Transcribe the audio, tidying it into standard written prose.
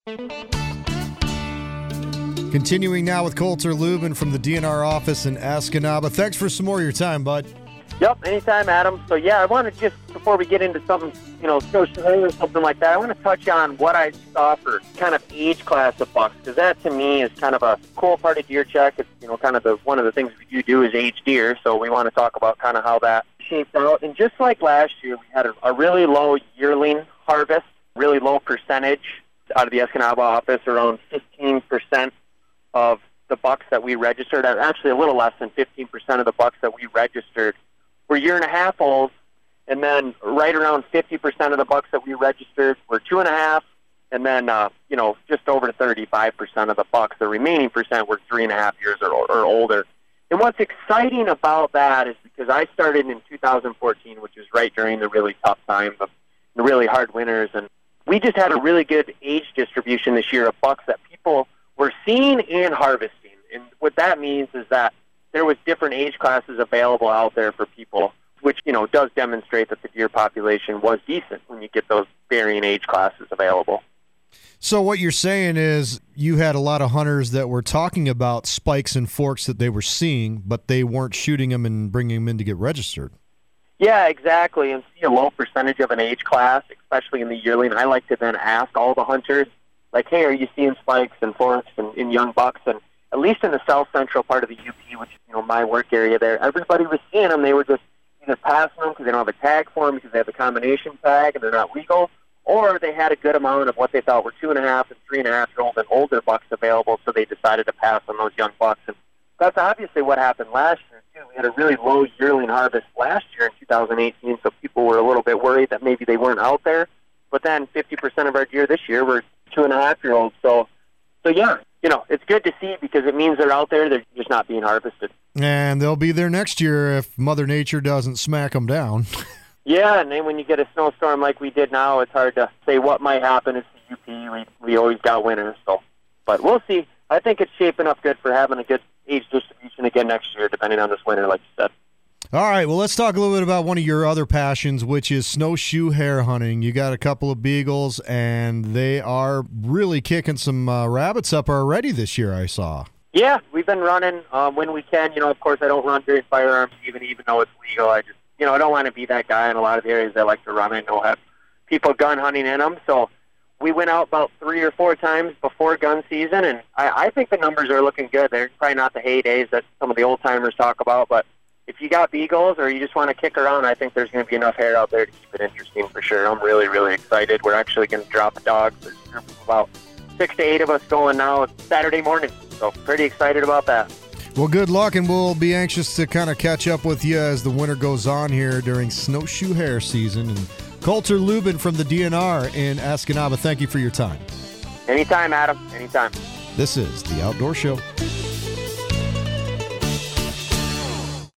Continuing now with Colter Lubin from the DNR office in Escanaba. Thanks for some more of your time, bud. Yep, anytime, Adam. So, yeah, I want to just, before we get into something, social or something like that, I want to touch on what I saw for kind of age class of bucks, because that, to me, is kind of a cool part of deer check. It's, kind of one of the things we do is age deer, so we want to talk about kind of how that shaped out. And just like last year, we had a really low yearling harvest, really low percentage out of the Escanaba office, around 15% of the bucks that we registered, actually a little less than 15% of the bucks that we registered were 1.5 year olds, and then right around 50% of the bucks that we registered were 2.5, and then, just over 35% of the bucks, the remaining percent, were 3.5 years or older. And what's exciting about that is because I started in 2014, which is right during the really tough time, the really hard winters, and we just had a really good age distribution this year of bucks that people were seeing and harvesting. And what that means is that there was different age classes available out there for people, which, does demonstrate that the deer population was decent when you get those varying age classes available. So what you're saying is you had a lot of hunters that were talking about spikes and forks that they were seeing, but they weren't shooting them and bringing them in to get registered. Yeah, exactly. And see a low percentage of an age class, especially in the yearling. I like to then ask all the hunters, like, hey, are you seeing spikes and forks and in young bucks? And at least in the south central part of the UP, which is, my work area there, everybody was seeing them. They were just either passing them because they don't have a tag for them because they have the combination tag and they're not legal, or they had a good amount of what they thought were 2.5 and 3.5-year-old and older bucks available, so they decided to pass on those young bucks. And that's obviously what happened last year, too. We had a really low yearling harvest last year in 2018, so people were a little bit worried that maybe they weren't out there. But then 50% of our deer this year were 2.5-year-olds. So yeah, it's good to see because it means they're out there. They're just not being harvested. And they'll be there next year if Mother Nature doesn't smack them down. Yeah, and then when you get a snowstorm like we did now, it's hard to say what might happen. It's the UP. We always got winners. But we'll see. I think it's shaping up good for having a good age distribution again next year, depending on this winter, like you said. All right, well, let's talk a little bit about one of your other passions, which is snowshoe hare hunting. You got a couple of beagles, and they are really kicking some rabbits up already this year, I saw. Yeah, we've been running when we can. Of course, I don't run during firearms, even though it's legal. I just, I don't want to be that guy in a lot of the areas that like to run. I know have people gun hunting in them, so we went out about 3 or 4 times before gun season, and I think the numbers are looking good. They're probably not the heydays that some of the old-timers talk about, but if you got beagles or you just want to kick around, I think there's going to be enough hare out there to keep it interesting for sure. I'm really, really excited. We're actually going to drop a dog. There's a group of about 6 to 8 of us going now Saturday morning, so pretty excited about that. Well, good luck, and we'll be anxious to kind of catch up with you as the winter goes on here during snowshoe hare season. And Colter Lubin from the DNR in Escanaba, thank you for your time. Anytime, Adam. Anytime. This is The Outdoor Show.